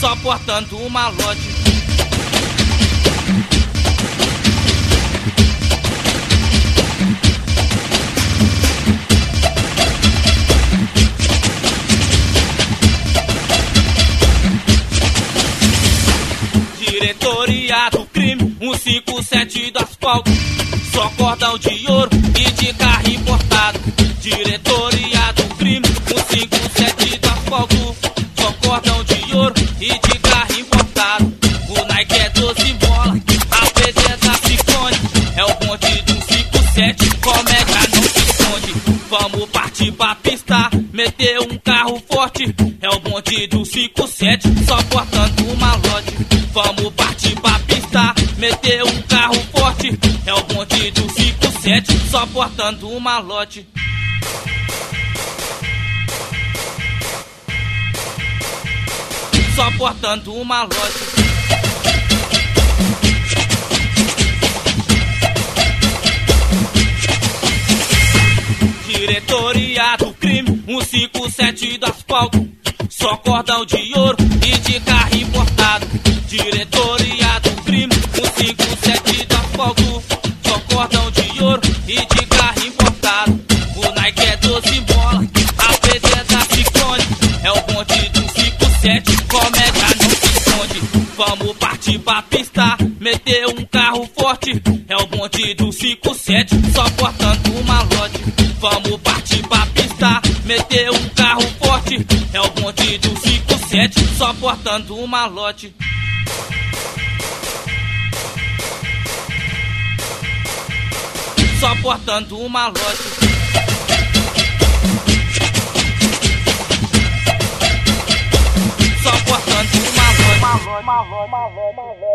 só portando um malote. Diretoria do crime, 157 do asfalto, só cordão de ouro e de carro importado. Diretoria do crime, 157 do asfalto, só cordão de ouro e de carro importado. O Nike é 12 bola, a PG é da Ciclone, é o bonde do 57, comédia não se esconde. Vamos partir pra pista, meter um carro forte, é o bonde do 57, só portando um malote. Vamos partir pra pista, meter um carro forte, é o bonde do 57, só portando um malote. Só portando um malote. Diretoria do crime, 157 do asfalto, só cordão de ouro e de carro importado. Diretoria do crime, 157 do asfalto, só cordão de ouro e de carro importado. O Nike é 12 bola, a PG é da Ciclone, é o bonde do 57, comédia não se esconde. Vamos partir pra pista, meter um carro forte, é o bonde do 57, só portando um malote. Vamos partir pra pista, meter um carro forte, é o bonde do 57, só portando um malote. Só portando um malote. Só portando um malote.